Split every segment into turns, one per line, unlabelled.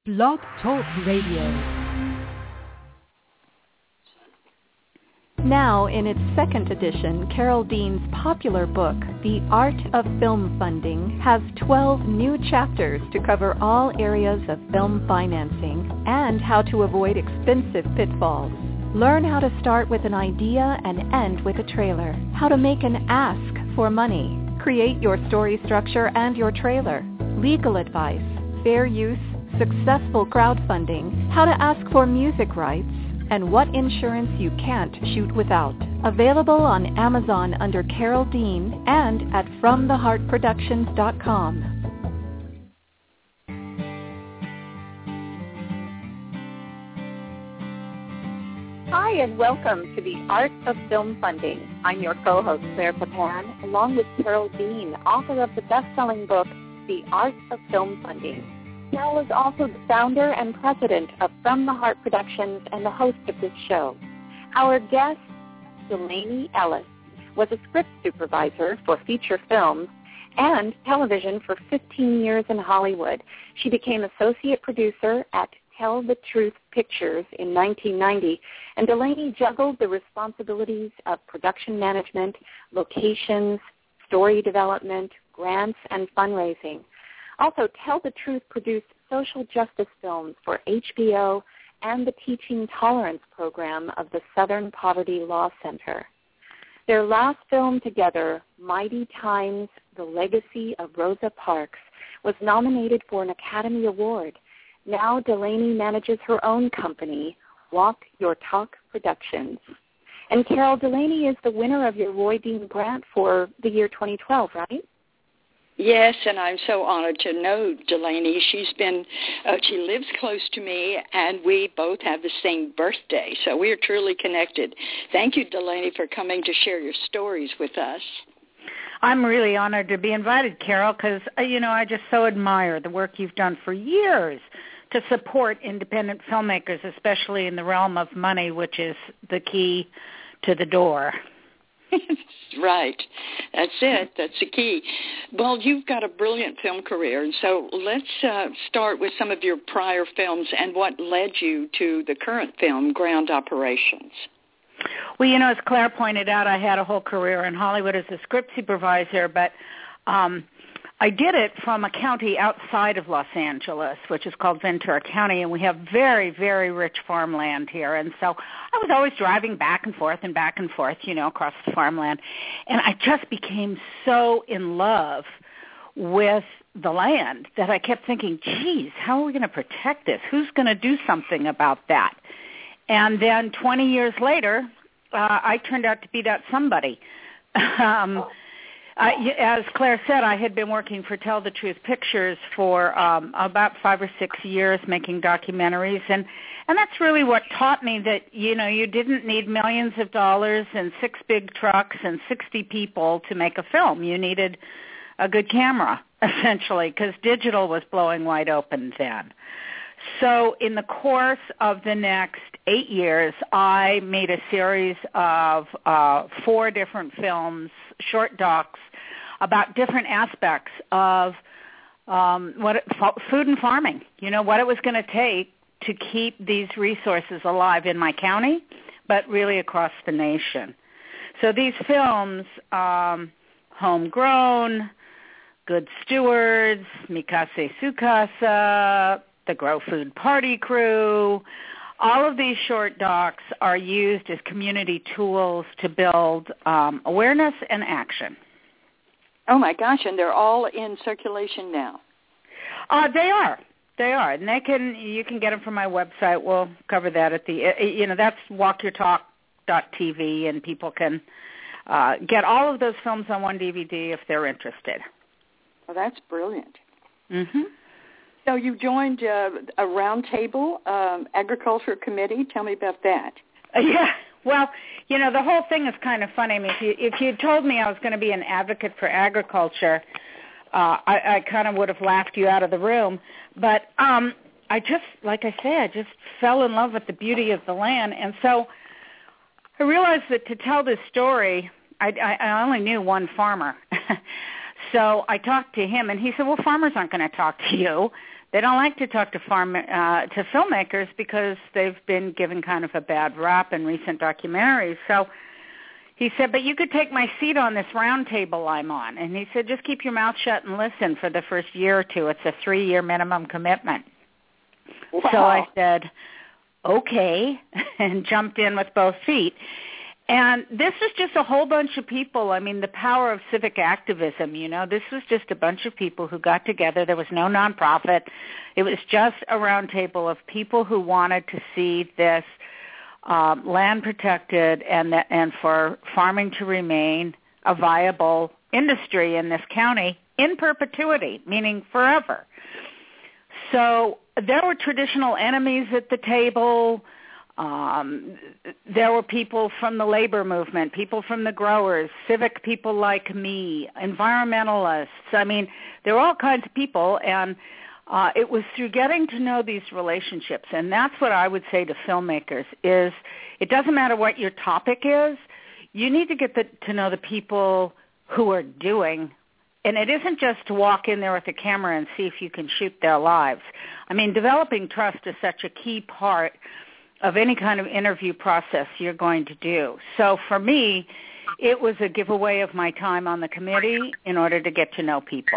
Blog Talk Radio. Now, in its second edition, Carol Dean's popular book, The Art of Film Funding, has 12 new chapters to cover all areas of film financing and how to avoid expensive pitfalls. Learn how to start with an idea and end with a trailer, how to make an ask for money, create your story structure and your trailer, legal advice, fair use, successful crowdfunding, how to ask for music rights, and what insurance you can't shoot without. Available on Amazon under Carol Dean and at FromTheHeartProductions.com.
Hi, and welcome to The Art of Film Funding. I'm your co-host, Claire Papan, along with Carol Dean, author of the best-selling book, The Art of Film Funding. Carol is also the founder and president of From the Heart Productions and the host of this show. Our guest, Delaney Ellis, was a script supervisor for feature films and television for 15 years in Hollywood. She became associate producer at Tell the Truth Pictures in 1990, and Delaney juggled the responsibilities of production management, locations, story development, grants, and fundraising. Also, Tell the Truth produced social justice films for HBO and the Teaching Tolerance program of the Southern Poverty Law Center. Their last film together, Mighty Times, The Legacy of Rosa Parks, was nominated for an Academy Award. Now Delaney manages her own company, Walk Your Talk Productions. And Carol, Delaney is the winner of your Roy Dean Grant for the year 2012, right?
Yes, and I'm so honored to know Delaney. She lives close to me, and we both have the same birthday, so we are truly connected. Thank you, Delaney, for coming to share your stories with us.
I'm really honored to be invited, Carol, because, I just so admire the work you've done for years to support independent filmmakers, especially in the realm of money, which is the key to the door.
Right. That's it. That's the key. Well, you've got a brilliant film career, and so let's start with some of your prior films and what led you to the current film, Ground Operations.
Well, as Claire pointed out, I had a whole career in Hollywood as a script supervisor, but I did it from a county outside of Los Angeles, which is called Ventura County, and we have very, very rich farmland here. And so I was always driving back and forth, across the farmland. And I just became so in love with the land that I kept thinking, geez, how are we going to protect this? Who's going to do something about that? And then 20 years later, I turned out to be that somebody. As Claire said, I had been working for Tell the Truth Pictures for about 5 or 6 years making documentaries, and that's really what taught me that, you didn't need millions of dollars and 6 big trucks and 60 people to make a film. You needed a good camera, essentially, because digital was blowing wide open then. So in the course of the next 8 years, I made a series of 4 different films, short docs, about different aspects of food and farming, what it was going to take to keep these resources alive in my county, but really across the nation. So these films, Homegrown, Good Stewards, Mikase Sukasa, The Grow Food Party Crew, all of these short docs are used as community tools to build awareness and action.
Oh, my gosh, and they're all in circulation now.
They are, and you can get them from my website. We'll cover that at the, that's walkyourtalk.tv, and people can get all of those films on one DVD if they're interested.
Well, that's brilliant.
Mm-hmm.
So you joined a roundtable agriculture committee. Tell me about that.
Yeah. Well, the whole thing is kind of funny. I mean, if you told me I was going to be an advocate for agriculture, I kind of would have laughed you out of the room. But I just fell in love with the beauty of the land. And so I realized that to tell this story, I only knew one farmer. So I talked to him, and he said, well, farmers aren't going to talk to you. they don't like to talk to filmmakers because they've been given kind of a bad rap in recent documentaries. So he said, but you could take my seat on this round table I'm on. And he said, just keep your mouth shut and listen for the first year or two. It's a 3-year minimum commitment.
Wow.
So I said, okay, and jumped in with both feet. And this was just a whole bunch of people. I mean, the power of civic activism, you know. This was just a bunch of people who got together. There was no nonprofit. It was just a round table of people who wanted to see this land protected and for farming to remain a viable industry in this county in perpetuity, meaning forever. So there were traditional enemies at the table. There were people from the labor movement, people from the growers, civic people like me, environmentalists. I mean, there were all kinds of people, and it was through getting to know these relationships, and that's what I would say to filmmakers is it doesn't matter what your topic is, you need to get to know the people who are doing. And it isn't just to walk in there with a camera and see if you can shoot their lives. I mean, developing trust is such a key part of any kind of interview process you're going to do. So for me, it was a giveaway of my time on the committee in order to get to know people.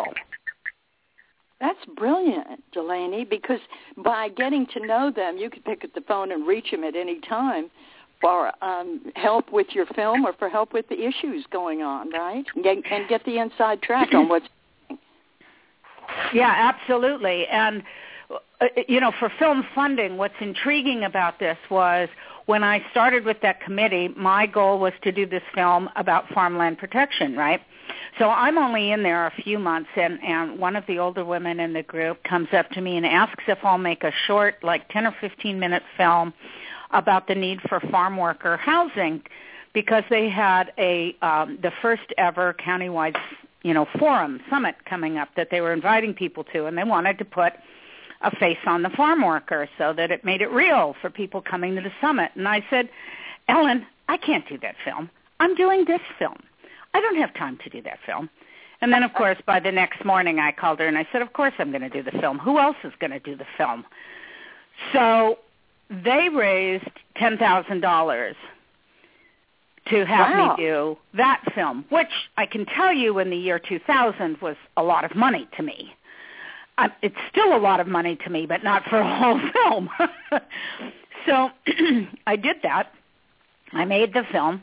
That's brilliant, Delaney, because by getting to know them, you could pick up the phone and reach them at any time for help with your film or for help with the issues going on, right? And get the inside track on what's happening.
Yeah, absolutely. And, you know, for film funding, what's intriguing about this was when I started with that committee, my goal was to do this film about farmland protection, right? So I'm only in there a few months, and one of the older women in the group comes up to me and asks if I'll make a short, like 10 or 15-minute film about the need for farm worker housing because they had the first ever countywide, you know, forum summit coming up that they were inviting people to, and they wanted to put a face on the farm worker so that it made it real for people coming to the summit. And I said, Ellen, I can't do that film. I'm doing this film. I don't have time to do that film. And then, of course, by the next morning I called her and I said, of course I'm going to do the film. Who else is going to do the film? So they raised $10,000 to have me do that film, which I can tell you in the year 2000 was a lot of money to me. It's still a lot of money to me, but not for a whole film. So I did that. I made the film.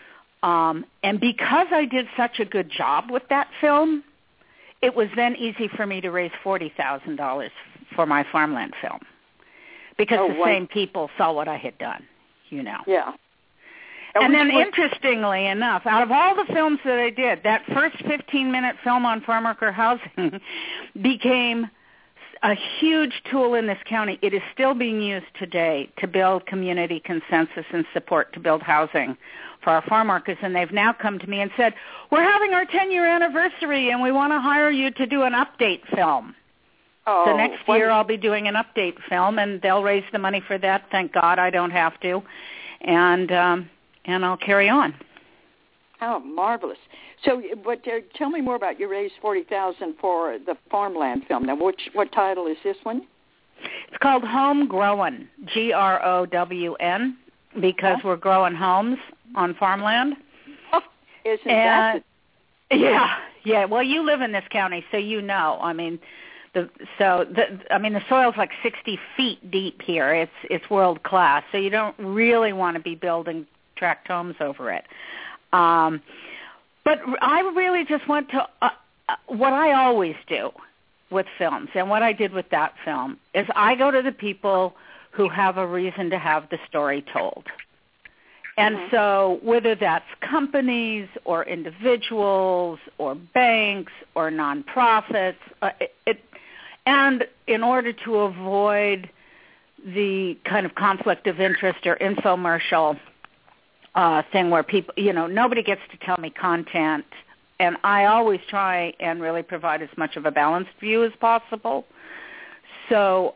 And because I did such a good job with that film, it was then easy for me to raise $40,000 for my farmland film. Because same people saw what I had done, you know.
Yeah.
And then interestingly enough, out of all the films that I did, that first 15-minute film on farm worker housing became a huge tool in this county. It is still being used today to build community consensus and support to build housing for our farm workers. And they've now come to me and said, we're having our 10-year anniversary and we want to hire you to do an update film.
Oh,
so next year I'll be doing an update film, and they'll raise the money for that. Thank God I don't have to. And I'll carry on.
Oh, marvelous. So, but tell me more about you raised $40,000 for the farmland film. Now, what title is this one?
It's called Home Growin', Grown, because we're growing homes on farmland.
Oh, isn't that?
Yeah. Well, you live in this county, so you know. I mean, the soil's like 60 feet deep here. It's world class, so you don't really want to be building tract homes over it. But I really just went to what I always do with films, and what I did with that film is I go to the people who have a reason to have the story told. And so whether that's companies or individuals or banks or nonprofits, and in order to avoid the kind of conflict of interest or infomercial thing where people, nobody gets to tell me content, and I always try and really provide as much of a balanced view as possible. So,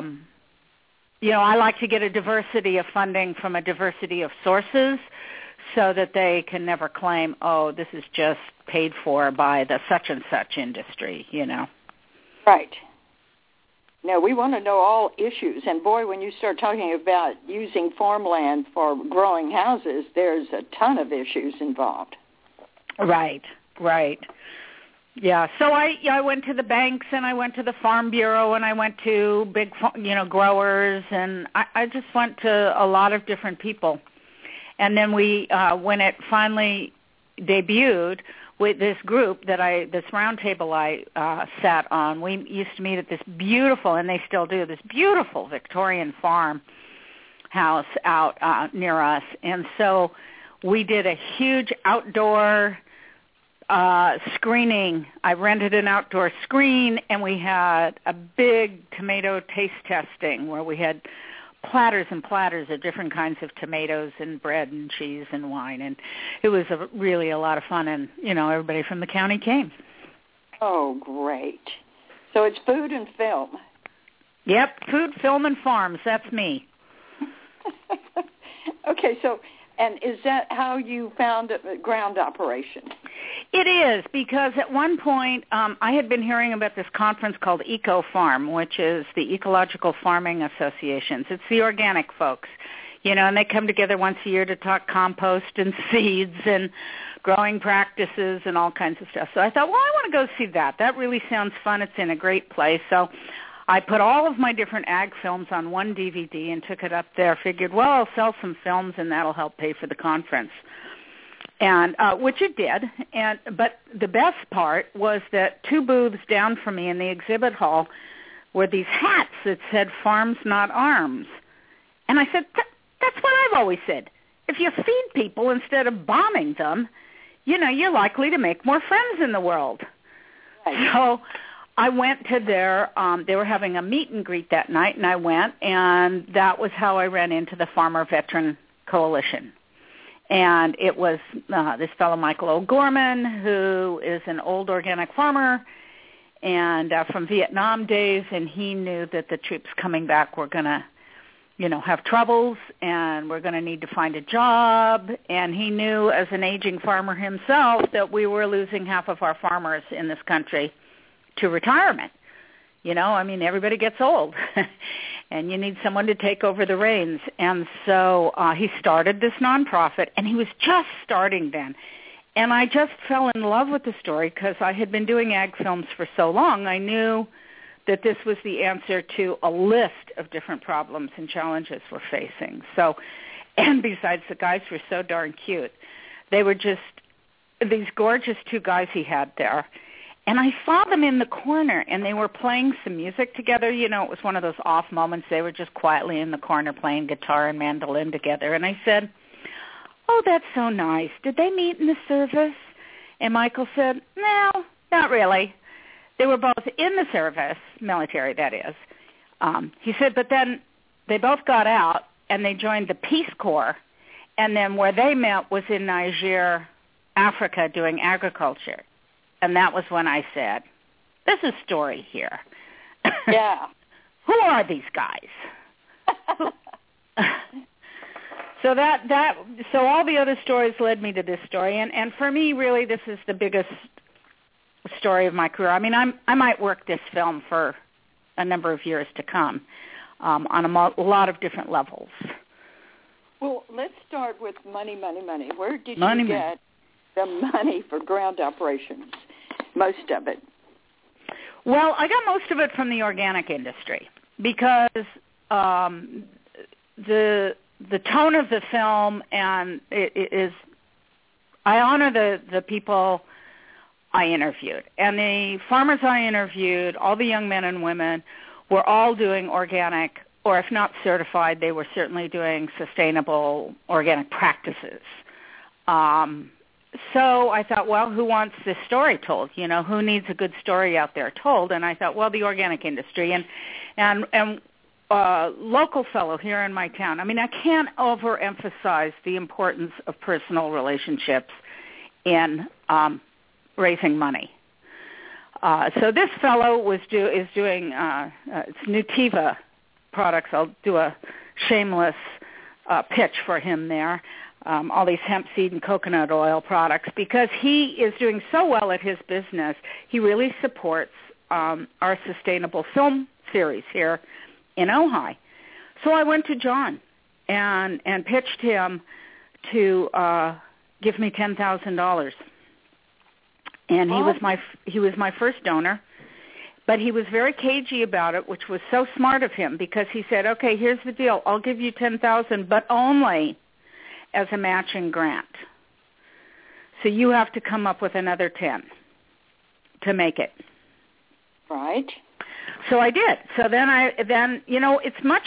I like to get a diversity of funding from a diversity of sources so that they can never claim, oh, this is just paid for by the such and such industry,
Right. No, we want to know all issues. And, boy, when you start talking about using farmland for growing houses, there's a ton of issues involved.
Right. Yeah, so I went to the banks, and I went to the Farm Bureau, and I went to big, growers, and I just went to a lot of different people. And then when it finally debuted, with this group this round table I sat on, we used to meet at this beautiful, and they still do, this beautiful Victorian farm house out near us. And so we did a huge outdoor screening. I rented an outdoor screen, and we had a big tomato taste testing where we had platters and platters of different kinds of tomatoes and bread and cheese and wine, and it was really a lot of fun, and everybody from the county came.
Oh, great. So it's food and film.
Yep, food, film, and farms. That's me.
Okay, so, and is that how you found Ground Operation?
It is, because at one point I had been hearing about this conference called Eco Farm, which is the Ecological Farming Associations. It's the organic folks, and they come together once a year to talk compost and seeds and growing practices and all kinds of stuff. So I thought, well, I want to go see that. That really sounds fun. It's in a great place. So I put all of my different ag films on one DVD and took it up there, figured, well, I'll sell some films and that'll help pay for the conference. And which it did, but the best part was that 2 booths down from me in the exhibit hall were these hats that said "Farms Not Arms," and I said, "That's what I've always said. If you feed people instead of bombing them, you're likely to make more friends in the world." Right. So I went to they were having a meet and greet that night, and I went, and that was how I ran into the Farmer Veteran Coalition. And it was this fellow, Michael O'Gorman, who is an old organic farmer and from Vietnam days, and he knew that the troops coming back were going to, have troubles and we're going to need to find a job. And he knew, as an aging farmer himself, that we were losing half of our farmers in this country to retirement. Everybody gets old. And you need someone to take over the reins. And so he started this nonprofit, and he was just starting then. And I just fell in love with the story because I had been doing ag films for so long. I knew that this was the answer to a list of different problems and challenges we're facing. So, and besides, the guys were so darn cute. They were just these gorgeous 2 guys he had there. And I saw them in the corner, and they were playing some music together. It was one of those off moments. They were just quietly in the corner playing guitar and mandolin together. And I said, "Oh, that's so nice. Did they meet in the service?" And Michael said, "No, not really. They were both in the service, military, that is." He said, but then they both got out, and they joined the Peace Corps. And then where they met was in Niger, Africa, doing agriculture. And that was when I said, "There's a story here."
Yeah.
Who are these guys? So all the other stories led me to this story, and for me, really, this is the biggest story of my career. I might work this film for a number of years to come on a lot of different levels.
Well, let's start with money. Where did you get the money for Ground Operations? Most of it.
Well, I got most of it from the organic industry because the tone of the film and it is. I honor the people I interviewed, and the farmers I interviewed, all the young men and women, were all doing organic, or if not certified, they were certainly doing sustainable organic practices. So I thought, well, who wants this story told? Who needs a good story out there told? And I thought, well, the organic industry and local fellow here in my town. I can't overemphasize the importance of personal relationships in raising money. So this fellow is doing it's Nutiva products. I'll do a shameless pitch for him there. All these hemp seed and coconut oil products, because he is doing so well at his business. He really supports our sustainable film series here in Ojai. So I went to John and pitched him to give me $10,000. And he was my first donor, but he was very cagey about it, which was so smart of him, because he said, "Okay, here's the deal. I'll give you $10,000, but only as a matching grant. So you have to come up with another 10 to make it."
Right.
So I did. So then it's much.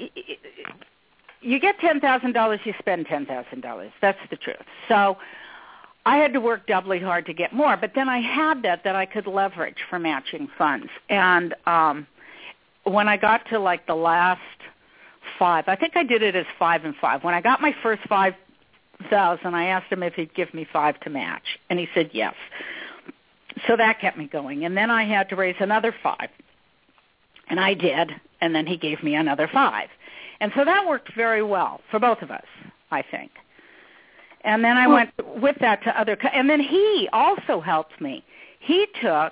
You get $10,000, you spend $10,000. That's the truth. So I had to work doubly hard to get more, but then I had that I could leverage for matching funds. And when I got to like the last 5, I think I did it as 5 and 5. When I got my first $5,000, I asked him if he'd give me 5 to match, and he said yes. So that kept me going. And then I had to raise another 5, and I did, and then he gave me another 5. And so that worked very well for both of us, I think. And then I went with that to and then he also helped me. He said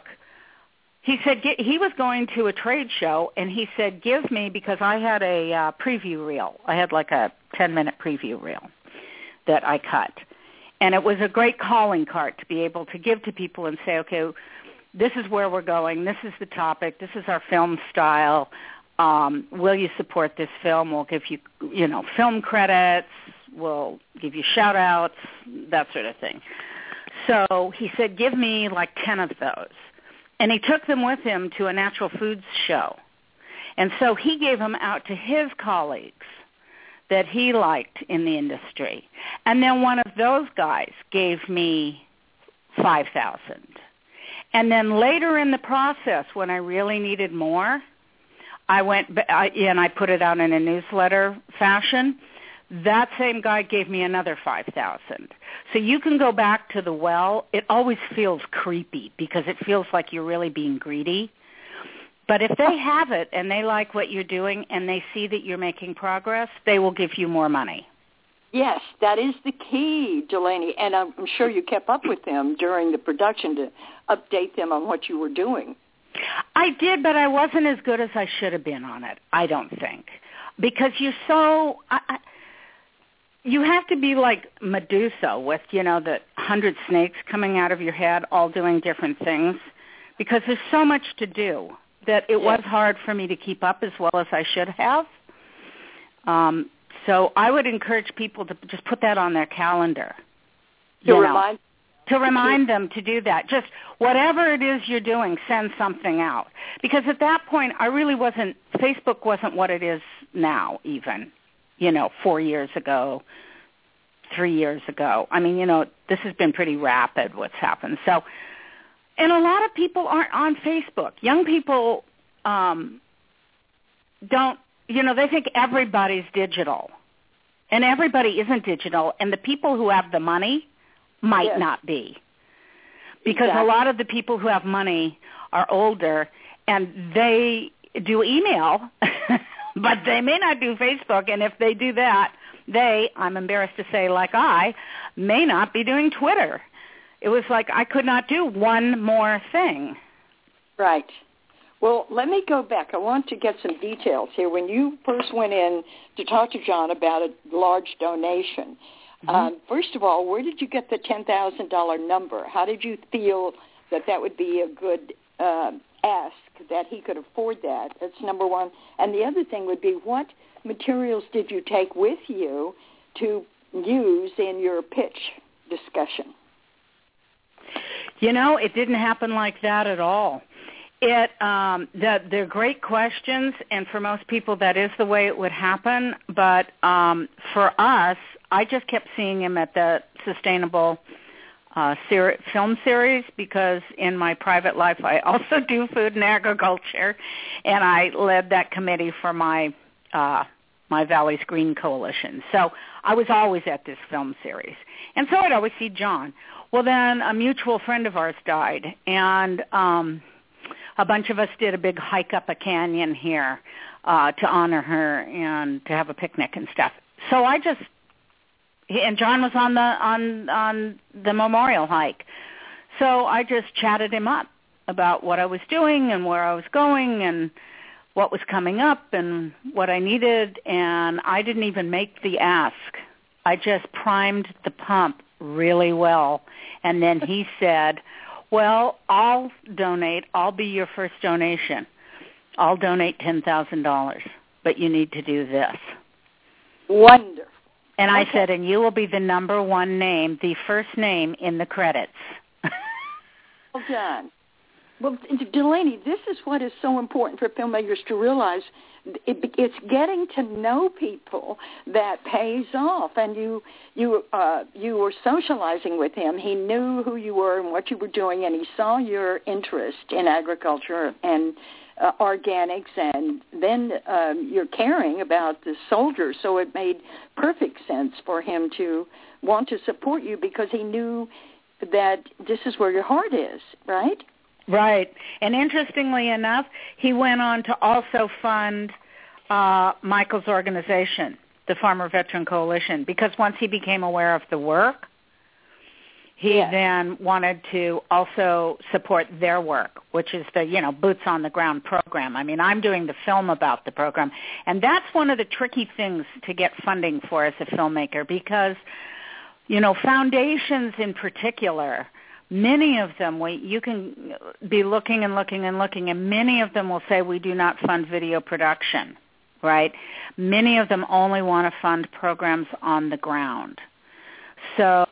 he was going to a trade show, and he said, give me, because I had a preview reel. I had like a 10-minute preview reel that I cut. And it was a great calling card to be able to give to people and say, okay, this is where we're going. This is the topic. This is our film style. Will you support this film? We'll give you, film credits. We'll give you shout-outs, that sort of thing. So he said, give me like 10 of those. And he took them with him to a natural foods show. And so he gave them out to his colleagues that he liked in the industry. And then one of those guys gave me $5,000. And then later in the process, when I really needed more, I went and I put it out in a newsletter fashion. That same guy gave me another $5,000. So you can go back to the well. It always feels creepy because it feels like you're really being greedy. But if they have it and they like what you're doing and they see that you're making progress, they will give you more money.
Yes, that is the key, Delaney. And I'm sure you kept up with them during the production to update them on what you were doing.
I did, but I wasn't as good as I should have been on it, I don't think. Because you're so... you have to be like Medusa with, the 100 snakes coming out of your head, all doing different things, because there's so much to do that it was hard for me to keep up as well as I should have. So I would encourage people to just put that on their calendar. To remind them to do that. Just whatever it is you're doing, send something out. Because at that point, Facebook wasn't what it is now even. 4 years ago, 3 years ago. I mean, this has been pretty rapid what's happened. So, and a lot of people aren't on Facebook. Young people don't, they think everybody's digital. And everybody isn't digital. And the people who have the money might not be. Because a lot of the people who have money are older and they do email, but they may not do Facebook. And if they do that, I'm embarrassed to say, like I, may not be doing Twitter. It was like I could not do one more thing.
Right. Well, let me go back. I want to get some details here. When you first went in to talk to John about a large donation, first of all, where did you get the $10,000 number? How did you feel that would be a good ask, that he could afford that? That's number one. And the other thing would be, what materials did you take with you to use in your pitch discussion?
It didn't happen like that at all. They're great questions, and for most people that is the way it would happen. But for us, I just kept seeing him at the Sustainable film series, because in my private life I also do food and agriculture, and I led that committee for my Valley's Green Coalition. So I was always at this film series. And so I'd always see John. Well, then a mutual friend of ours died, and a bunch of us did a big hike up a canyon here to honor her and to have a picnic and stuff. So and John was on the memorial hike. So I just chatted him up about what I was doing and where I was going, and what was coming up and what I needed, and I didn't even make the ask. I just primed the pump really well, and then he said, well, I'll donate. I'll be your first donation. I'll donate $10,000, but you need to do this.
Wonderful.
And I said, and you will be the number one name, the first name in the credits.
Well done. Well, Delaney, this is what is so important for filmmakers to realize. It's getting to know people that pays off. And you were socializing with him. He knew who you were and what you were doing, and he saw your interest in agriculture and organics, and then you're caring about the soldiers. So it made perfect sense for him to want to support you because he knew that this is where your heart is, right?
Right. And interestingly enough, he went on to also fund Michael's organization, the Farmer Veteran Coalition, because once he became aware of the work, he then wanted to also support their work, which is the, boots on the ground program. I mean, I'm doing the film about the program, and that's one of the tricky things to get funding for as a filmmaker because, foundations in particular, many of them, you can be looking and looking and looking, and many of them will say we do not fund video production, right? Many of them only want to fund programs on the ground. So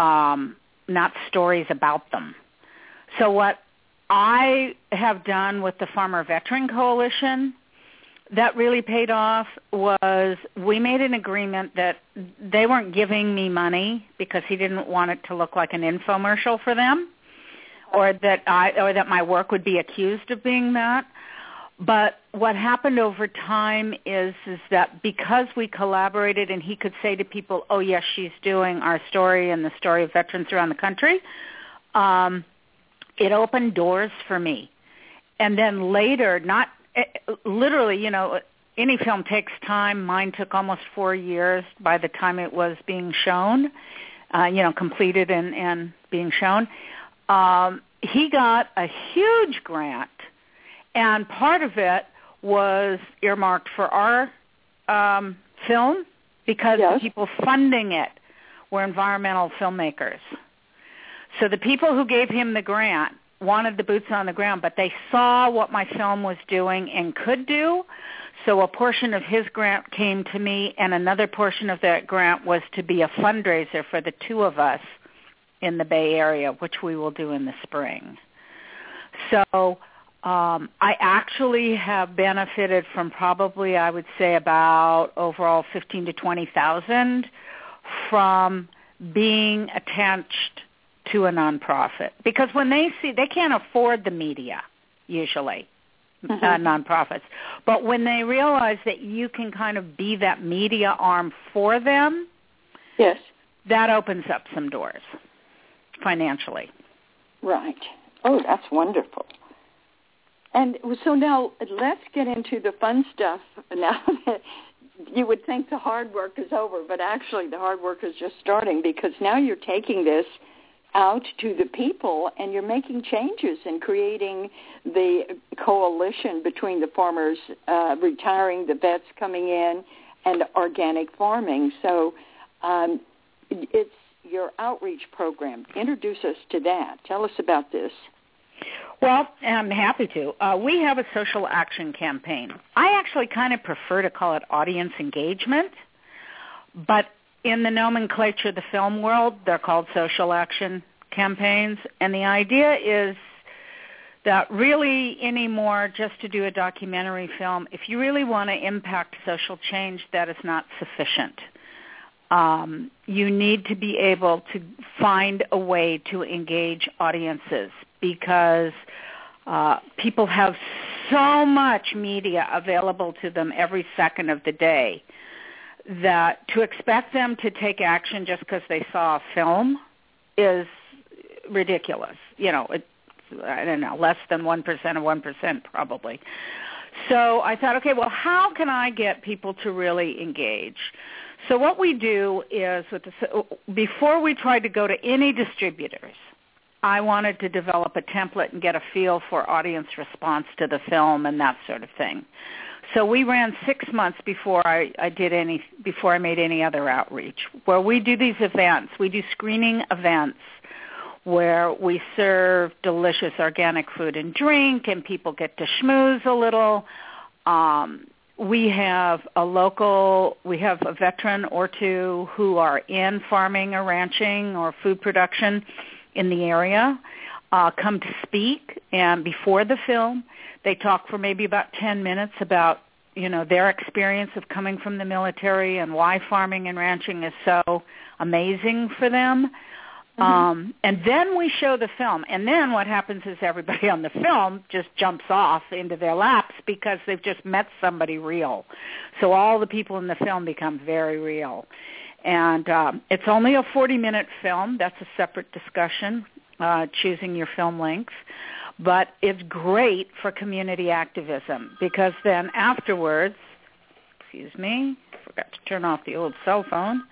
not stories about them. So what I have done with the Farmer Veteran Coalition that really paid off was we made an agreement that they weren't giving me money because he didn't want it to look like an infomercial for them or that my work would be accused of being that. But what happened over time is that because we collaborated and he could say to people, oh, yes, she's doing our story and the story of veterans around the country, it opened doors for me. And then later, literally, any film takes time. Mine took almost 4 years by the time it was being shown, completed and being shown. He got a huge grant. And part of it was earmarked for our film because the people funding it were environmental filmmakers. So the people who gave him the grant wanted the boots on the ground, but they saw what my film was doing and could do. So a portion of his grant came to me, and another portion of that grant was to be a fundraiser for the two of us in the Bay Area, which we will do in the spring. So I actually have benefited from probably, I would say, about overall 15 to 20,000 from being attached to a nonprofit. Because when they can't afford the media, usually, nonprofits. But when they realize that you can kind of be that media arm for them, that opens up some doors financially.
Right. Oh, that's wonderful. And so now let's get into the fun stuff. Now that you would think the hard work is over, but actually the hard work is just starting because now you're taking this out to the people and you're making changes and creating the coalition between the farmers retiring, the vets coming in, and organic farming. So it's your outreach program. Introduce us to that. Tell us about this.
Well, I'm happy to. We have a social action campaign. I actually kind of prefer to call it audience engagement, but in the nomenclature, the film world, they're called social action campaigns. And the idea is that really anymore, just to do a documentary film, if you really want to impact social change, that is not sufficient. You need to be able to find a way to engage audiences because people have so much media available to them every second of the day that to expect them to take action just because they saw a film is ridiculous. It's, I don't know, less than 1% of 1% probably. So I thought, okay, well, how can I get people to really engage? So what we do is, before we try to go to any distributors, I wanted to develop a template and get a feel for audience response to the film and that sort of thing. So we ran 6 months before I made any other outreach, where we do these events. We do screening events where we serve delicious organic food and drink, and people get to schmooze a little. We have a veteran or two who are in farming or ranching or food production in the area come to speak, and before the film, they talk for maybe about 10 minutes about, their experience of coming from the military and why farming and ranching is so amazing for them. Mm-hmm. And then we show the film, and then what happens is everybody on the film just jumps off into their laps because they've just met somebody real. So all the people in the film become very real. And it's only a 40-minute film. That's a separate discussion, choosing your film length. But it's great for community activism because then afterwards, forgot to turn off the old cell phone,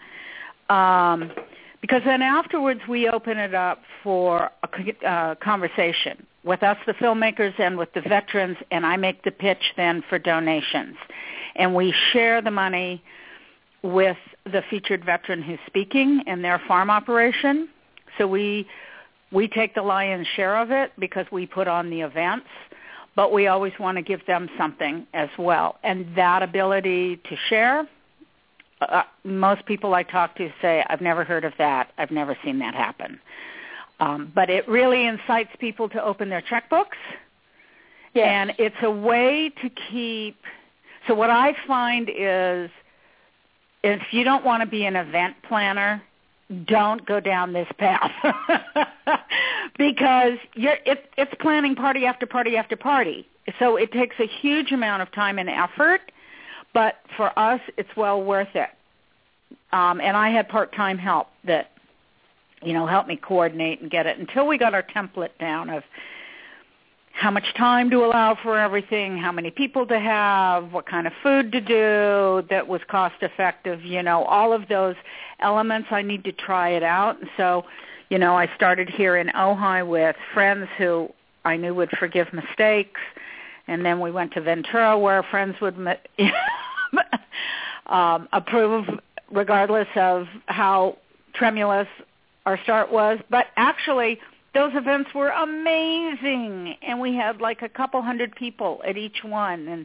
because then afterwards we open it up for a conversation with us, the filmmakers, and with the veterans, and I make the pitch then for donations. And we share the money with the featured veteran who's speaking in their farm operation. So we take the lion's share of it because we put on the events, but we always want to give them something as well. And that ability to share, most people I talk to say, I've never heard of that. I've never seen that happen. But it really incites people to open their checkbooks. Yes. And it's a way to keep – so what I find is if you don't want to be an event planner, don't go down this path because it's planning party after party after party. So it takes a huge amount of time and effort, but for us, it's well worth it. And I had part-time help that, helped me coordinate and get it until we got our template down of how much time to allow for everything, how many people to have, what kind of food to do that was cost-effective, all of those elements. I need to try it out. And so, I started here in Ojai with friends who I knew would forgive mistakes, and then we went to Ventura where friends would approve regardless of how tremulous our start was. But actually, those events were amazing, and we had like a couple hundred people at each one,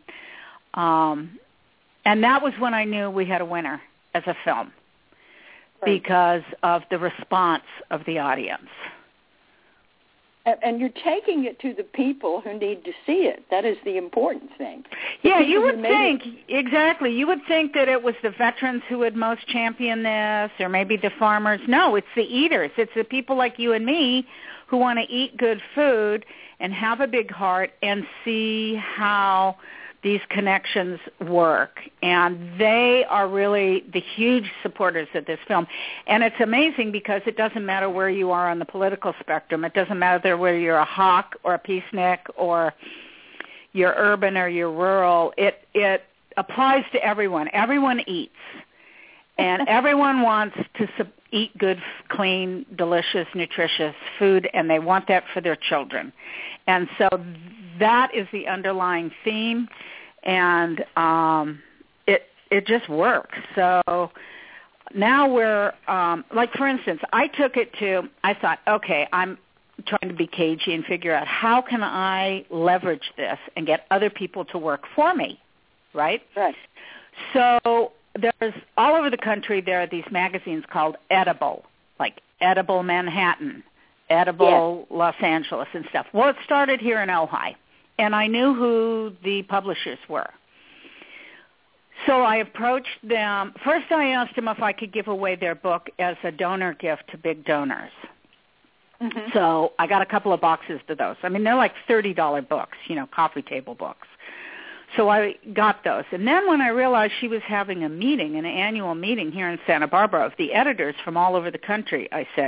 and that was when I knew we had a winner as a film, right, because of the response of the audience.
And you're taking it to the people who need to see it. That is the important thing.
Yeah, you would think, exactly. You would think that it was the veterans who would most champion this, or maybe the farmers. No, it's the eaters. It's the people like you and me who want to eat good food and have a big heart and see how these connections work. And they are really the huge supporters of this film. And it's amazing because it doesn't matter where you are on the political spectrum. It doesn't matter whether you're a hawk or a peacenik or you're urban or you're rural. It applies to everyone. Everyone eats. And everyone wants to eat good, clean, delicious, nutritious food, and they want that for their children. And so that is the underlying theme, and it just works. So now we're, like for instance, I thought, okay, I'm trying to be cagey and figure out how can I leverage this and get other people to work for me, right?
Right.
So there's all over the country there are these magazines called Edible, like Edible Manhattan, Edible Los Angeles and stuff. Well, it started here in Ojai, and I knew who the publishers were. So I approached them. First I asked them if I could give away their book as a donor gift to big donors. Mm-hmm. So I got a couple of boxes of those. I mean, they're like $30 books, coffee table books. So I got those. And then when I realized she was having an annual meeting here in Santa Barbara of the editors from all over the country, I said,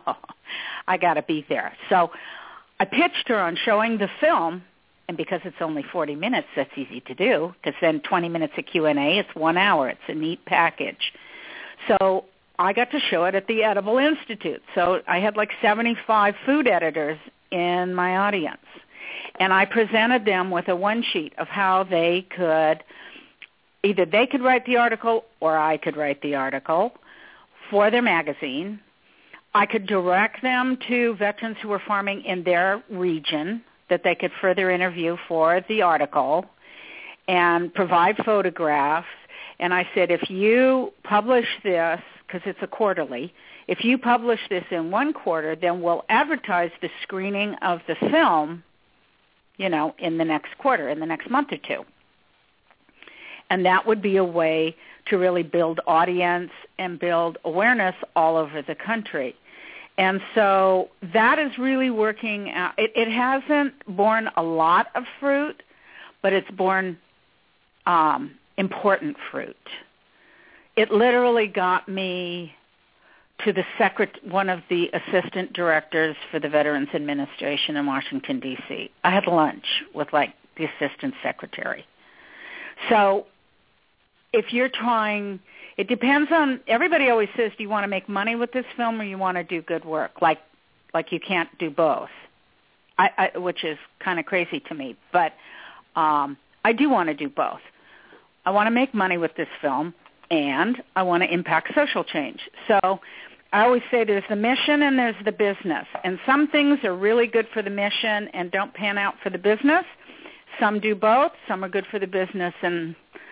I got to be there. So I pitched her on showing the film, and because it's only 40 minutes, that's easy to do, because then 20 minutes of Q&A, it's 1 hour. It's a neat package. So I got to show it at the Edible Institute. So I had like 75 food editors in my audience. And I presented them with a one sheet of how they could, either they could write the article or I could write the article for their magazine. I could direct them to veterans who were farming in their region that they could further interview for the article and provide photographs. And I said, if you publish this, because it's a quarterly, if you publish this in one quarter, then we'll advertise the screening of the film, in the next quarter, in the next month or two. And that would be a way to really build audience and build awareness all over the country. And so that is really working out. It hasn't borne a lot of fruit, but it's borne important fruit. It literally got me to one of the assistant directors for the Veterans Administration in Washington, D.C. I had lunch with, the assistant secretary. So if you're trying, it depends on, everybody always says, do you want to make money with this film or you want to do good work? Like you can't do both, which is kind of crazy to me. But I do want to do both. I want to make money with this film, and I want to impact social change. So I always say there's the mission and there's the business. And some things are really good for the mission and don't pan out for the business. Some do both. Some are good for the business and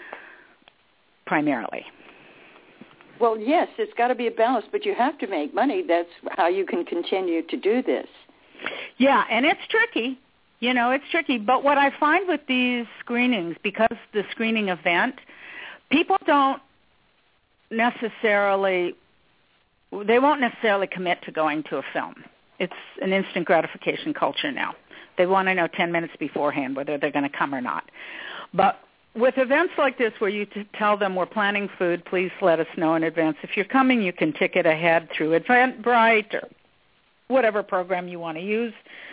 primarily.
Well, yes, it's got to be a balance, but you have to make money. That's how you can continue to do this.
Yeah, and it's tricky. It's tricky. But what I find with these screenings, because the screening event, people don't necessarily, they won't necessarily commit to going to a film. It's an instant gratification culture now. They want to know 10 minutes beforehand whether they're going to come or not. But with events like this where you tell them we're planning food, please let us know in advance. If you're coming, you can ticket ahead through Eventbrite or whatever program you want to use.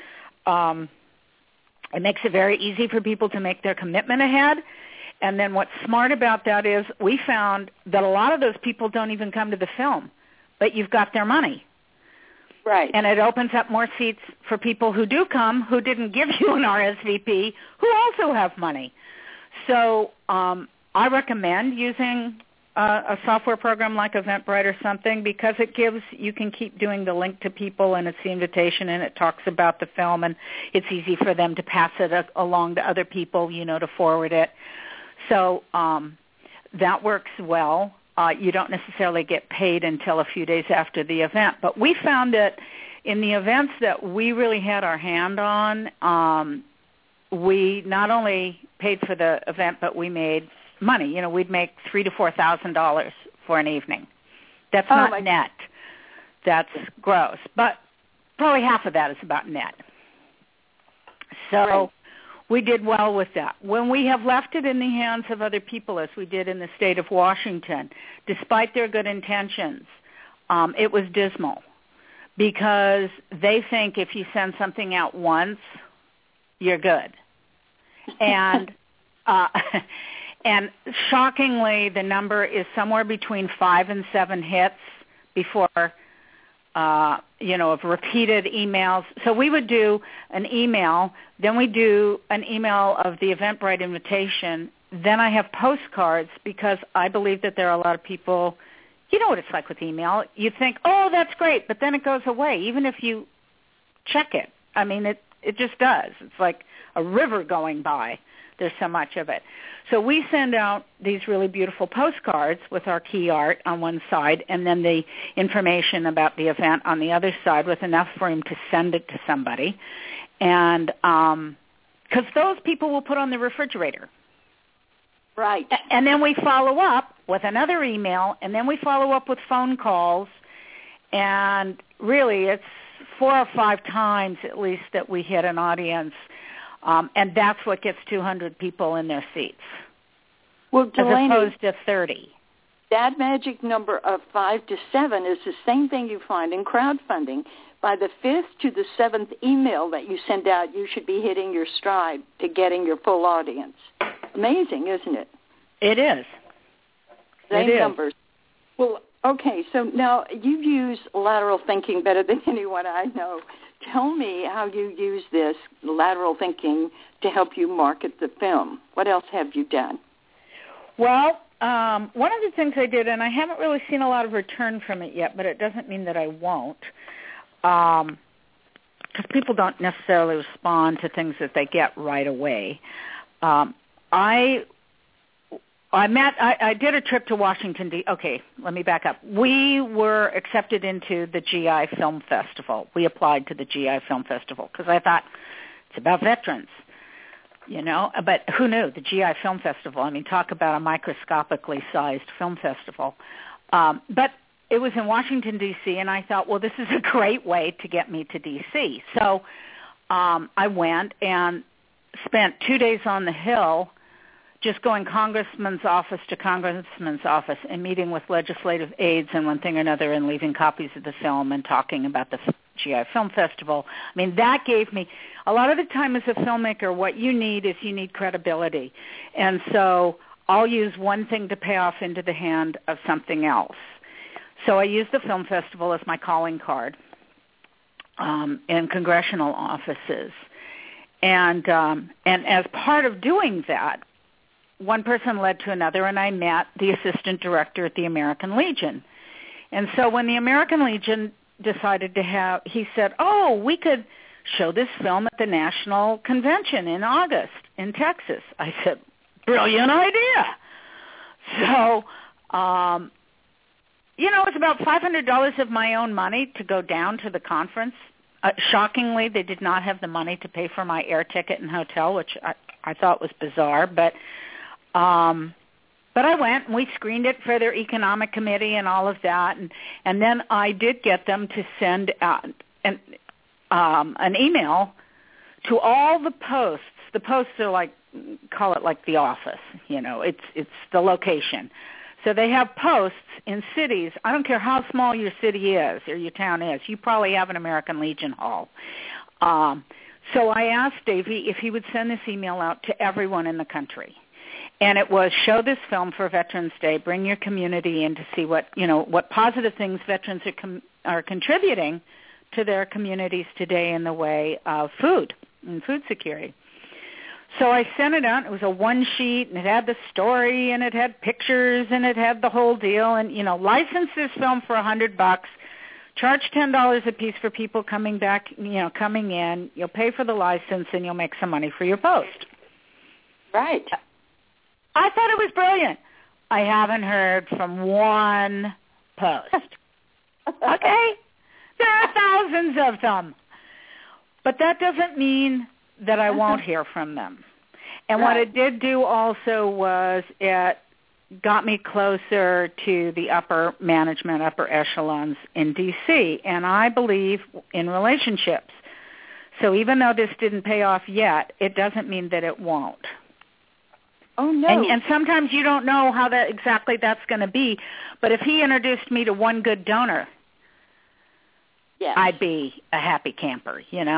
It makes it very easy for people to make their commitment ahead. And then what's smart about that is we found that a lot of those people don't even come to the film, but you've got their money.
Right.
And it opens up more seats for people who do come who didn't give you an RSVP who also have money. So I recommend using a software program like Eventbrite or something because you can keep doing the link to people and it's the invitation and it talks about the film and it's easy for them to pass it along to other people, to forward it. So that works well. You don't necessarily get paid until a few days after the event. But we found that in the events that we really had our hand on, we not only paid for the event, but we made money. We'd make $3,000 to $4,000 for an evening. That's not net. That's gross. But probably half of that is about net. So right. We did well with that. When we have left it in the hands of other people, as we did in the state of Washington, despite their good intentions, it was dismal because they think if you send something out once, you're good. And and shockingly, the number is somewhere between 5 and 7 hits before, of repeated emails. So we would do an email, then we do an email of the Eventbrite invitation. Then I have postcards because I believe that there are a lot of people, you know what it's like with email. You think, oh, that's great, but then it goes away, even if you check it. I mean, it just does. It's like a river going by. There's so much of it. So we send out these really beautiful postcards with our key art on one side and then the information about the event on the other side with enough room to send it to somebody. And because those people will put on the refrigerator.
Right.
And then we follow up with another email, and then we follow up with phone calls. And really it's 4 or 5 times at least that we hit an audience. And that's what gets 200 people in their seats,
well, Delaney,
as opposed to 30.
That magic number of 5 to 7 is the same thing you find in crowdfunding. By the 5th to the 7th email that you send out, you should be hitting your stride to getting your full audience. Amazing, isn't it?
It is.
Same numbers. Well, Okay, so now you use lateral thinking better than anyone I know. Tell me how you use this lateral thinking to help you market the film. What else have you done?
Well, one of the things I did, and I haven't really seen a lot of return from it yet, but it doesn't mean that I won't, because people don't necessarily respond to things that they get right away. I did a trip to Washington, D.C. Okay, let me back up. We were accepted into the GI Film Festival. We applied to the GI Film Festival because I thought it's about veterans, but who knew? The GI Film Festival, I mean, talk about a microscopically sized film festival. But it was in Washington, D.C., and I thought, well, this is a great way to get me to D.C. So I went and spent 2 days on the Hill just going congressman's office to congressman's office and meeting with legislative aides and one thing or another and leaving copies of the film and talking about the GI Film Festival. I mean, that gave me, a lot of the time as a filmmaker, what you need is you need credibility. And so I'll use one thing to pay off into the hand of something else. So I used the film festival as my calling card in congressional offices. And as part of doing that, one person led to another, and I met the assistant director at the American Legion. And so when the American Legion decided to have, he said, oh, we could show this film at the National Convention in August in Texas. I said, brilliant idea. So, it's about $500 of my own money to go down to the conference. Shockingly, they did not have the money to pay for my air ticket and hotel, which I thought was bizarre, but I went and we screened it for their economic committee and all of that, and then I did get them to send out an email to all the posts. The posts are call it like the office, it's the location. So they have posts in cities. I don't care how small your city is or your town is. You probably have an American Legion Hall. So I asked Davey if he would send this email out to everyone in the country. And it was show this film for Veterans Day, bring your community in to see what positive things veterans are contributing to their communities today in the way of food and food security. So I sent it out. It was a one sheet, and it had the story, and it had pictures, and it had the whole deal. And, license this film for $100, charge $10 a piece for people coming back, coming in. You'll pay for the license, and you'll make some money for your post.
Right.
I thought it was brilliant. I haven't heard from one post. Okay? There are thousands of them. But that doesn't mean that I won't hear from them. And what it did do also was it got me closer to the upper management, upper echelons in D.C., and I believe in relationships. So even though this didn't pay off yet, it doesn't mean that it won't.
Oh, no.
And sometimes you don't know how that's going to be, but if he introduced me to one good donor,
yes,
I'd be a happy camper,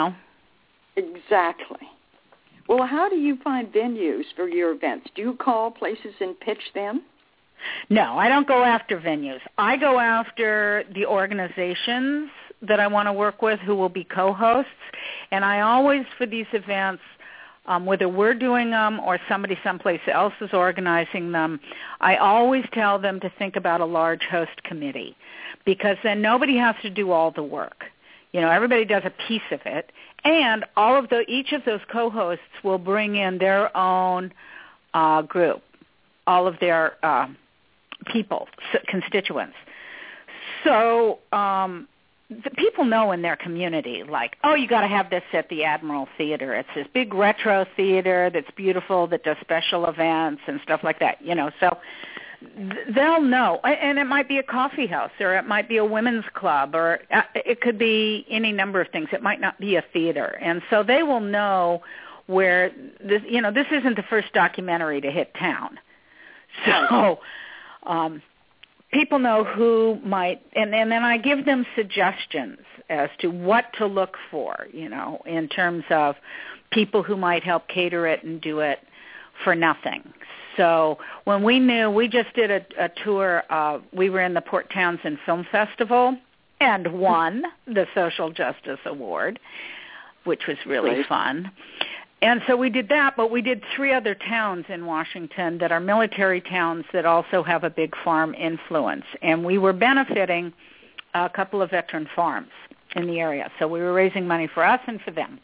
Exactly. Well, how do you find venues for your events? Do you call places and pitch them?
No, I don't go after venues. I go after the organizations that I want to work with who will be co-hosts, and I always, for these events, whether we're doing them or somebody someplace else is organizing them, I always tell them to think about a large host committee, because then nobody has to do all the work. Everybody does a piece of it, and each of those co-hosts will bring in their own group, all of their people, constituents. So the people know in their community, you got to have this at the Admiral Theater. It's this big retro theater that's beautiful, that does special events and stuff like that. So they'll know. And it might be a coffee house, or it might be a women's club, or it could be any number of things. It might not be a theater. And so they will know where this isn't the first documentary to hit town. So people know who might, and then I give them suggestions as to what to look for, in terms of people who might help cater it and do it for nothing. So when we knew, we just did a tour. We were in the Port Townsend Film Festival and won the Social Justice Award, which was really fun. And so we did that, but we did 3 other towns in Washington that are military towns that also have a big farm influence. And we were benefiting a couple of veteran farms in the area. So we were raising money for us and for them.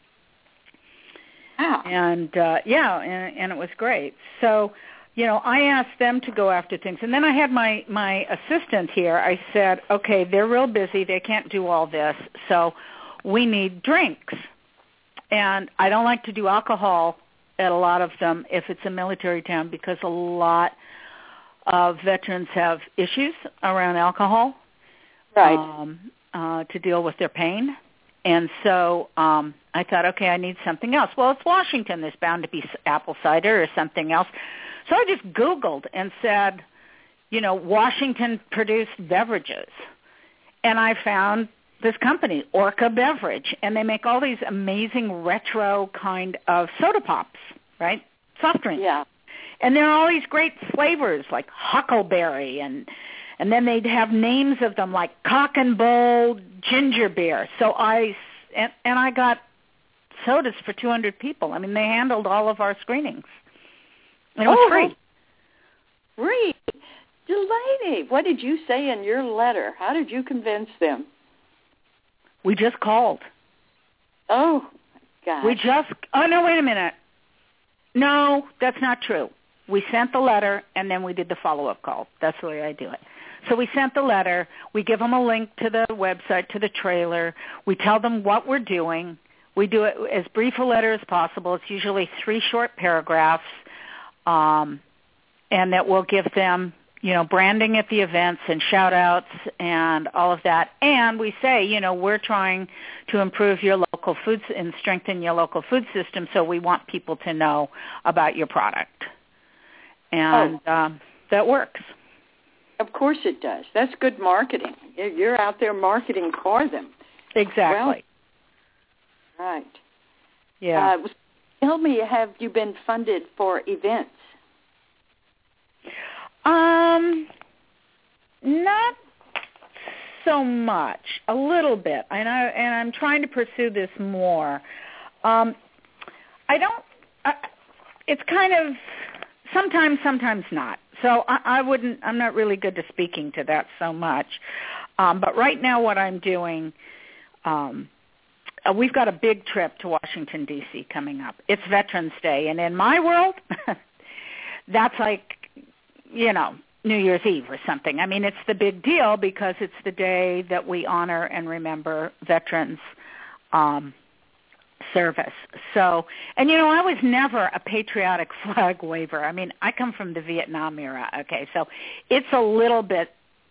Wow.
And, and it was great. So, I asked them to go after things. And then I had my assistant here. I said, okay, they're real busy. They can't do all this. So we need drinks. And I don't like to do alcohol at a lot of them if it's a military town because a lot of veterans have issues around alcohol,
right?
To deal with their pain. And so I thought, okay, I need something else. Well, it's Washington. There's bound to be apple cider or something else. So I just Googled and said, Washington-produced beverages. And I found this company, Orca Beverage, and they make all these amazing retro kind of soda pops, right? Soft drinks.
Yeah.
And there are all these great flavors like huckleberry, and then they'd have names of them like Cock and Bull ginger beer. So I got sodas for 200 people. I mean, they handled all of our screenings. And it was free.
Free. Delaney, what did you say in your letter? How did you convince them?
We just called.
Oh, gosh.
Oh, no, wait a minute. No, that's not true. We sent the letter, and then we did the follow-up call. That's the way I do it. So we sent the letter. We give them a link to the website, to the trailer. We tell them what we're doing. We do it as brief a letter as possible. It's usually 3 short paragraphs, and that will give them branding at the events and shout-outs and all of that. And we say, we're trying to improve your local foods and strengthen your local food system, so we want people to know about your product. And that works.
Of course it does. That's good marketing. You're out there marketing for them.
Exactly.
Well, right.
Yeah.
Tell me, have you been funded for events?
Not so much. A little bit, and I'm trying to pursue this more. It's kind of sometimes not. So I'm not really good to speaking to that so much. But right now, what I'm doing, we've got a big trip to Washington D.C. coming up. It's Veterans Day, and in my world, that's like, New Year's Eve or something. I mean, it's the big deal because it's the day that we honor and remember veterans' service. So, and I was never a patriotic flag waver. I mean, I come from the Vietnam era, okay, so it's a little bit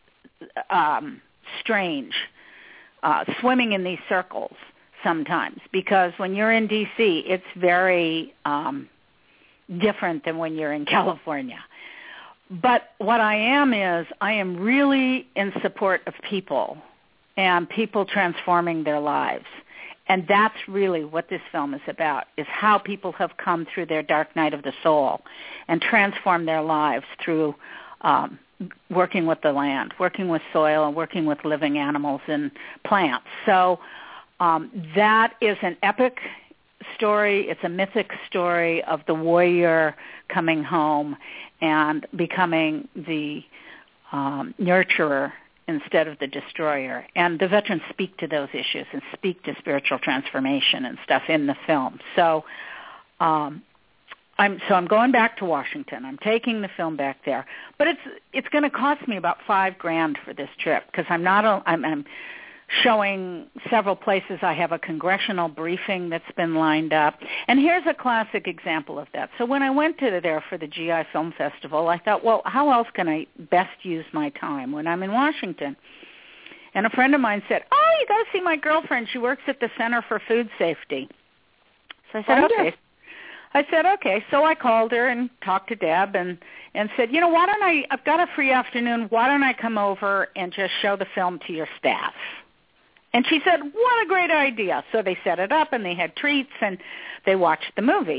strange swimming in these circles sometimes because when you're in D.C., it's very different than when you're in California. But what I am really in support of people and people transforming their lives. And that's really what this film is about, is how people have come through their dark night of the soul and transformed their lives through working with the land, working with soil, and working with living animals and plants. So that is an epic story. It's a mythic story of the warrior coming home and becoming the nurturer instead of the destroyer. And the veterans speak to those issues and speak to spiritual transformation and stuff in the film. So I'm going back to Washington. I'm taking the film back there. But it's going to cost me about $5,000 for this trip because I'm showing several places. I have a congressional briefing that's been lined up. And here's a classic example of that. So when I went there for the GI Film Festival, I thought, well, how else can I best use my time when I'm in Washington? And a friend of mine said, oh, you got to see my girlfriend. She works at the Center for Food Safety. So I said, okay. So I called her and talked to Deb and said, why don't I've got a free afternoon. Why don't I come over and just show the film to your staff? And she said, what a great idea. So they set it up, and they had treats, and they watched the movie.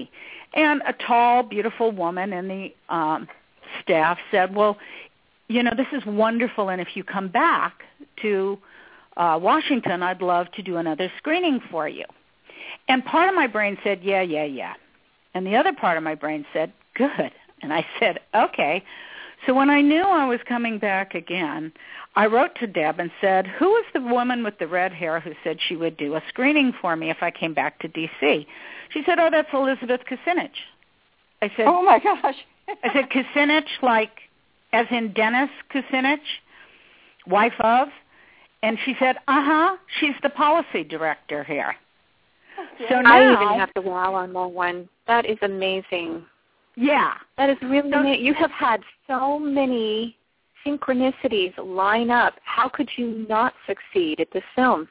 And a tall, beautiful woman in the staff said, well, this is wonderful, and if you come back to Washington, I'd love to do another screening for you. And part of my brain said, yeah. And the other part of my brain said, good. And I said, okay. So when I knew I was coming back again, I wrote to Deb and said, who was the woman with the red hair who said she would do a screening for me if I came back to D.C.? She said, oh, that's Elizabeth Kucinich. I said,
oh, my gosh.
I said, Kucinich, like as in Dennis Kucinich, wife of? And she said, she's the policy director here. So now,
I even have to wow on that one. That is amazing.
Yeah.
That is really amazing. You have had so many synchronicities line up. How could you not succeed at this film?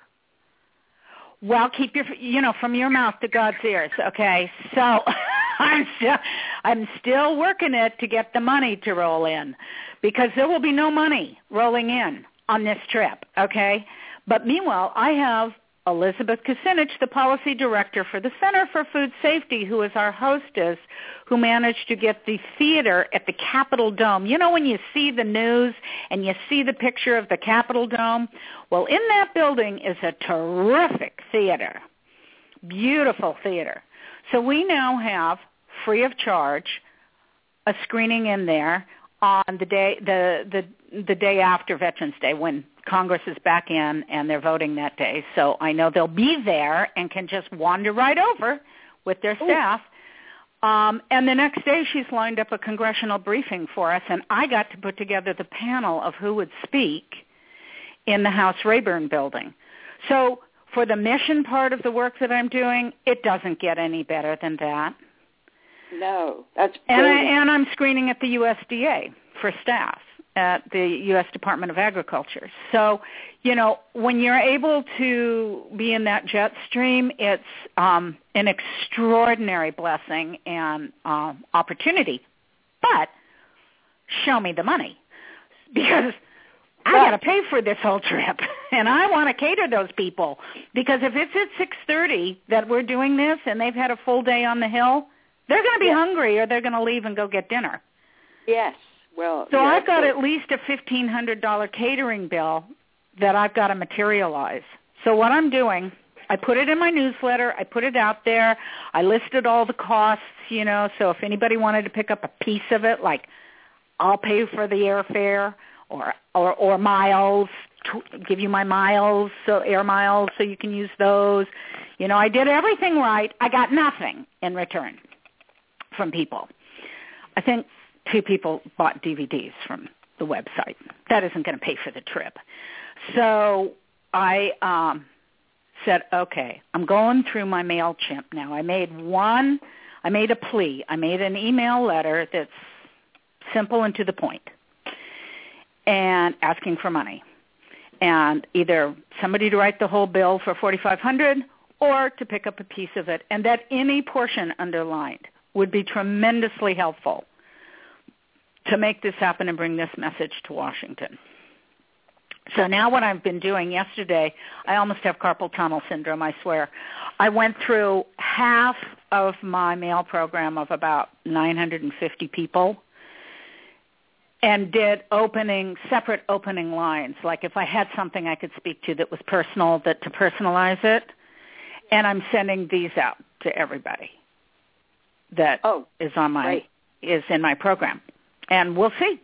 Well, keep your, from your mouth to God's ears. Okay, so I'm still working it to get the money to roll in, because there will be no money rolling in on this trip. Okay, but meanwhile, I have Elizabeth Kucinich, the policy director for the Center for Food Safety, who is our hostess, who managed to get the theater at the Capitol Dome. You know when you see the news and you see the picture of the Capitol Dome? Well, in that building is a terrific theater, beautiful theater. So we now have, free of charge, a screening in there on the day the day after Veterans Day, when Congress is back in and they're voting that day. So I know they'll be there and can just wander right over with their staff. And the next day she's lined up a congressional briefing for us, and I got to put together the panel of who would speak in the House Rayburn building. So for the mission part of the work that I'm doing, it doesn't get any better than that.
No, that's
brilliant. And I'm screening at the USDA for staff at the U.S. Department of Agriculture. So, when you're able to be in that jet stream, it's an extraordinary blessing and opportunity. But show me the money, because I got to pay for this whole trip, and I want to cater those people, because if it's at 6:30 that we're doing this and they've had a full day on the Hill, they're going to be hungry, or they're going to leave and go get dinner.
Yes. Well,
so I've got at least a $1,500 catering bill that I've got to materialize. So what I'm doing, I put it in my newsletter. I put it out there. I listed all the costs, so if anybody wanted to pick up a piece of it, like I'll pay for the airfare or miles, give you my miles, so air miles, so you can use those. I did everything right. I got nothing in return from people. I think 2 people bought DVDs from the website. That isn't going to pay for the trip. So I said, okay, I'm going through my MailChimp now. I made a plea. I made an email letter that's simple and to the point, and asking for money. And either somebody to write the whole bill for $4,500 or to pick up a piece of it, and that any portion underlined would be tremendously helpful to make this happen and bring this message to Washington. So now what I've been doing, yesterday, I almost have carpal tunnel syndrome, I swear. I went through half of my mail program of about 950 people and did separate opening lines, like if I had something I could speak to that was personal, to personalize it. And I'm sending these out to everybody that is in my program. And we'll see.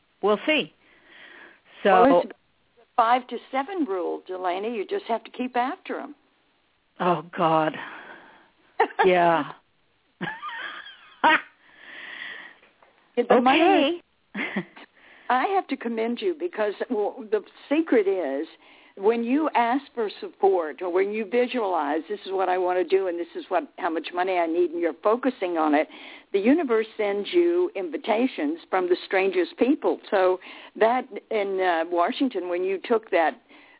So
it's the 5 to 7 rule, Delaney. You just have to keep after them.
Oh, God. Yeah. Okay.
I have to commend you, because the secret is, when you ask for support, or when you visualize, this is what I want to do and this is how much money I need, and you're focusing on it, the universe sends you invitations from the strangest people. So that in Washington, when you took that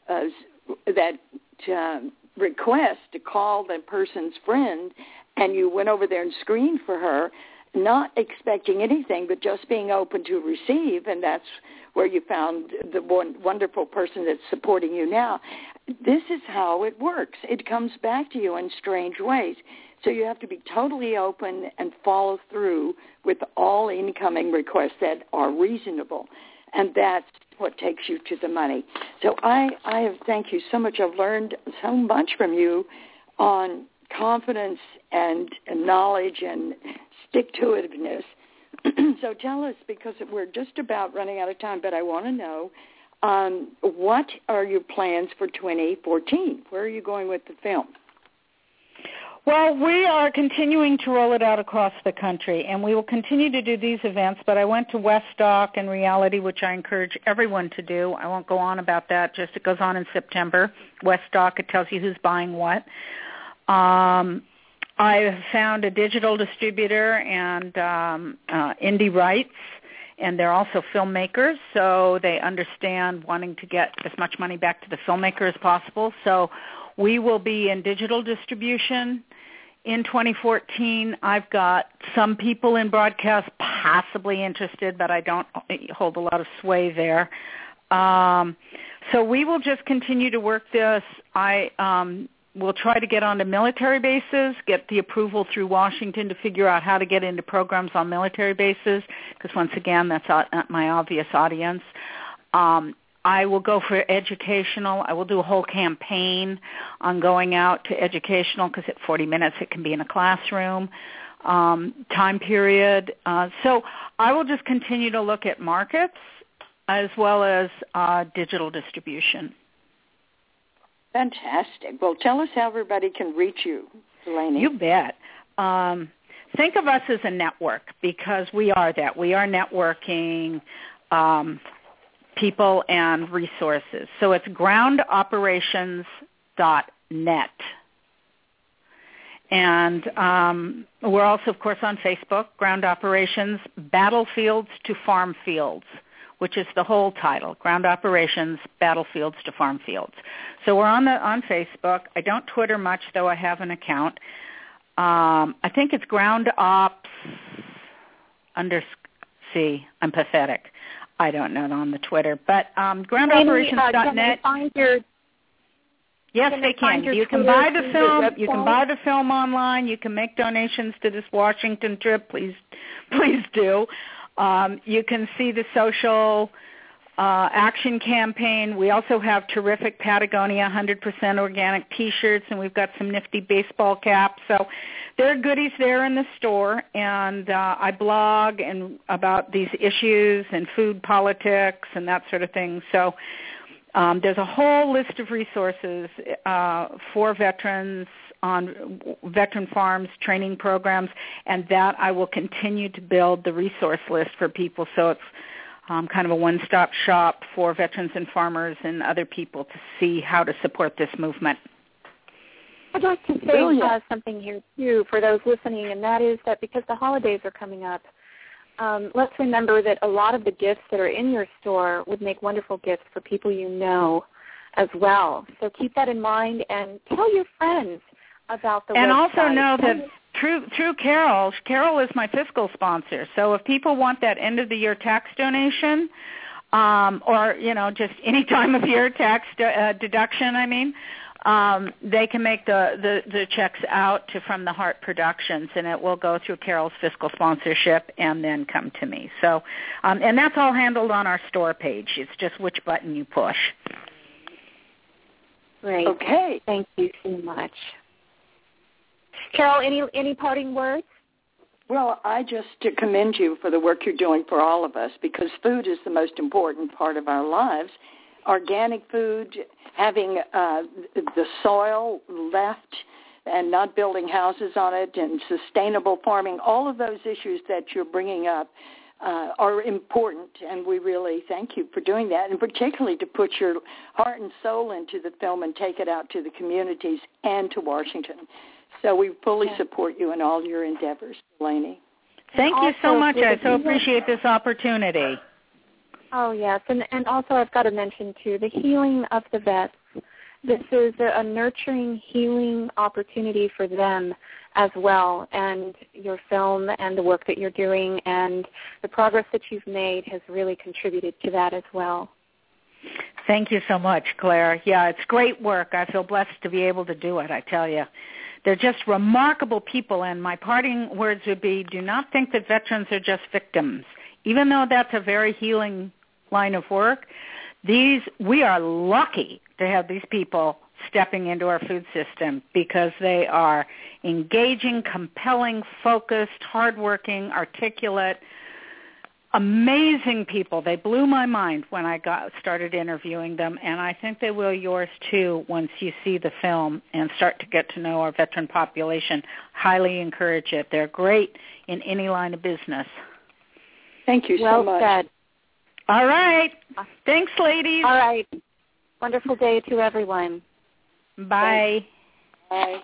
request to call the person's friend, and you went over there and screened for her, not expecting anything, but just being open to receive, and that's where you found the wonderful person that's supporting you now. This is how it works. It comes back to you in strange ways. So you have to be totally open and follow through with all incoming requests that are reasonable. And that's what takes you to the money. So I thank you so much. I've learned so much from you on confidence and knowledge and stick-to-itiveness. So tell us, because we're just about running out of time, but I want to know, what are your plans for 2014? Where are you going with the film?
Well, we are continuing to roll it out across the country, and we will continue to do these events, but I went to Westdock and Reality, which I encourage everyone to do. I won't go on about that, just it goes on in September. Westdock, it tells you who's buying what. I have found a digital distributor and Indie Rights, and they're also filmmakers, so they understand wanting to get as much money back to the filmmaker as possible. So we will be in digital distribution in 2014. I've got some people in broadcast possibly interested, but I don't hold a lot of sway there. So we will just continue to work this. We'll try to get onto military bases, get the approval through Washington to figure out how to get into programs on military bases, because once again, that's not my obvious audience. I will go for educational. I will do a whole campaign on going out to educational, because at 40 minutes it can be in a classroom time period. So I will just continue to look at markets as well as digital distribution.
Fantastic. Well, tell us how everybody can reach you, Delaney.
You bet. Think of us as a network, because we are that. We are networking people and resources. So it's groundoperations.net. And we're also, of course, on Facebook, Ground Operations, Battlefields to Farm Fields, which is the whole title, Ground Operations, Battlefields to Farm Fields. So we're on Facebook. I don't Twitter much, though I have an account. I think it's Ground Ops _C. I'm pathetic. I don't know on the Twitter. But groundoperations.net. Yes, they can. You can buy the film. You can buy the film online. You can make donations to this Washington trip. Please do. You can see the social action campaign. We also have terrific Patagonia 100% organic T-shirts, and we've got some nifty baseball caps. So there are goodies there in the store, and I blog about these issues and food politics and that sort of thing. So there's a whole list of resources for veterans on veteran farms, training programs, and that I will continue to build the resource list for people, so it's kind of a one-stop shop for veterans and farmers and other people to see how to support this movement.
I'd like to say something here, too, for those listening, and that is that because the holidays are coming up, let's remember that a lot of the gifts that are in your store would make wonderful gifts for people you know as well. So keep that in mind and tell your friends about the website. And
also know that through Carol is my fiscal sponsor. So if people want that end-of-the-year tax donation or, just any time of year tax deduction, they can make the checks out From the Heart Productions, and it will go through Carol's fiscal sponsorship and then come to me. So, and that's all handled on our store page. It's just which button you push.
Great.
Okay.
Thank you so much. Carol, any parting words?
Well, I just commend you for the work you're doing for all of us, because food is the most important part of our lives. Organic food, having the soil left and not building houses on it, and sustainable farming, all of those issues that you're bringing up are important, and we really thank you for doing that, and particularly to put your heart and soul into the film and take it out to the communities and to Washington. So we fully support you in all your endeavors, Delaney.
Thank you so much. I so appreciate this opportunity.
Oh, yes. And also I've got to mention, too, the healing of the vets. This is a nurturing, healing opportunity for them as well. And your film and the work that you're doing and the progress that you've made has really contributed to that as well.
Thank you so much, Claire. Yeah, it's great work. I feel blessed to be able to do it, I tell you. they're just remarkable people, and my parting words would be, do not think that veterans are just victims. Even though that's a very healing line of work, we are lucky to have these people stepping into our food system because they are engaging, compelling, focused, hardworking, articulate, amazing people. They blew my mind when I started interviewing them, and I think they will yours too once you see the film and start to get to know our veteran population. Highly encourage it. They're great in any line of business.
Thank you so much.
Well said.
All right. Thanks, ladies.
All right. Wonderful day to everyone.
Bye.
Bye.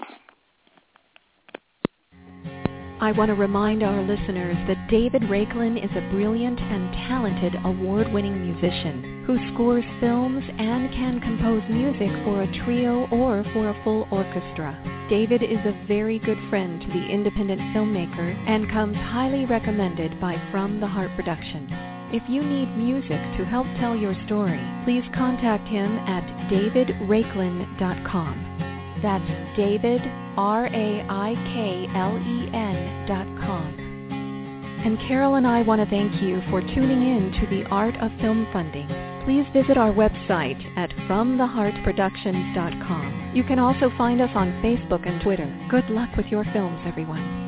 I want to remind our listeners that David Raiklin is a brilliant and talented award-winning musician who scores films and can compose music for a trio or for a full orchestra. David is a very good friend to the independent filmmaker and comes highly recommended by From the Heart Productions. If you need music to help tell your story, please contact him at davidraiklin.com. That's David, RAIKLEN.com. And Carol and I want to thank you for tuning in to The Art of Film Funding. Please visit our website at FromTheHeartProductions.com. You can also find us on Facebook and Twitter. Good luck with your films, everyone.